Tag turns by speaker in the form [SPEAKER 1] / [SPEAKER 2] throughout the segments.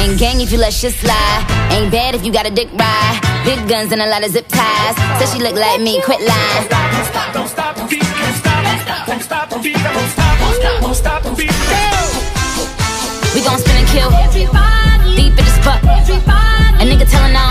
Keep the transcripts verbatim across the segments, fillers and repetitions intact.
[SPEAKER 1] Gang gang if you let shit slide. Ain't bad if you got a dick ride. Big guns and a lot of zip ties. Said she look like me, quit lying.
[SPEAKER 2] Don't stop, don't stop the beat, can't stop. Won't stop the beat, won't stop, won't stop, won't stop the beat.
[SPEAKER 1] We gon' spin and kill. Deep in the spot. A nigga tellin' now.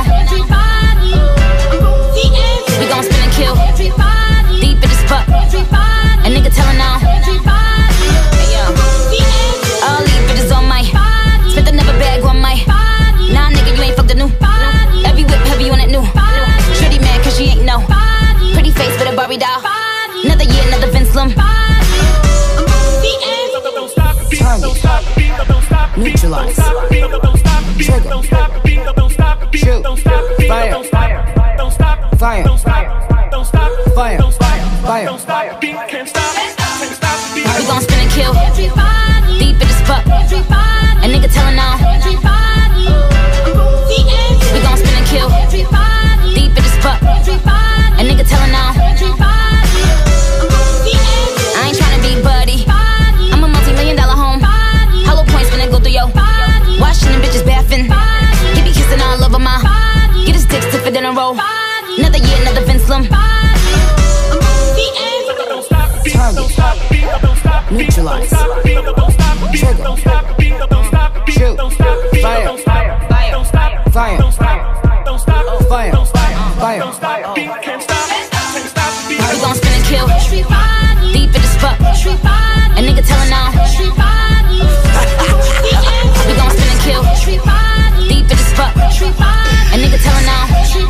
[SPEAKER 1] We gon' spin and kill. Deep in the spot. A nigga tellin' now. Hey yo, all these bitches on my. Spent another bag on my. Nah nigga, you ain't fucked the new. Every whip heavy on that new. Shitty mad cause she ain't know. Pretty face with a Barbie doll. Another year, another Vince Lum.
[SPEAKER 3] Neutralize. Trigger. Shoot. Fire. Fire. Fire. Fire. Fire.
[SPEAKER 1] We gon' spin and kill. Deep in the spot. A nigga tellin' now. We gon' spin and kill. Deep in the spot. A nigga tellin' now. I ain't tryna be buddy. I'm a multi-million dollar home. Hollow points when I go through yo. Washing them bitches bathing. He be kissing all over my. Get his dick stiffer than a roll. Another year, another Vince Lum.
[SPEAKER 3] Target. Neutralize. Trigger. Shoot. Fire. Fire. Fire. Fire. Fire.
[SPEAKER 1] We gon' spin and kill. Deep in the spot. A nigga tellin' now. We gon' spin and kill. Deep in the spot. A nigga tellin' now.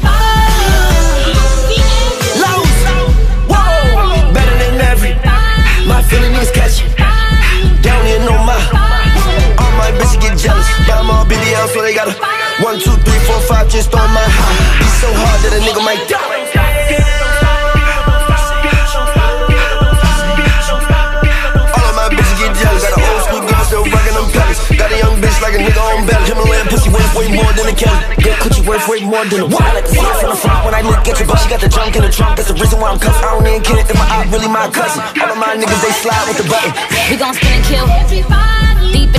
[SPEAKER 4] Lows. Whoa. Better than every. My feeling is catchy. Down here, no my. All my bitches get jealous. But I'm all busy out, so they gotta. One, two, three, four, five, just on my high. Be so hard that a nigga might die. Got a young bitch like a nigga on belly. Himalayan pussy worth way more than a Kelly. Good coochie worth way more than a what? I like to see it from the front when I look at you, but she got the junk in the trunk. That's the reason why I'm cuffed. I don't even get it if my eye really my cousin. All of my niggas, they slide with the button.
[SPEAKER 1] We gon' spin and kill. Deep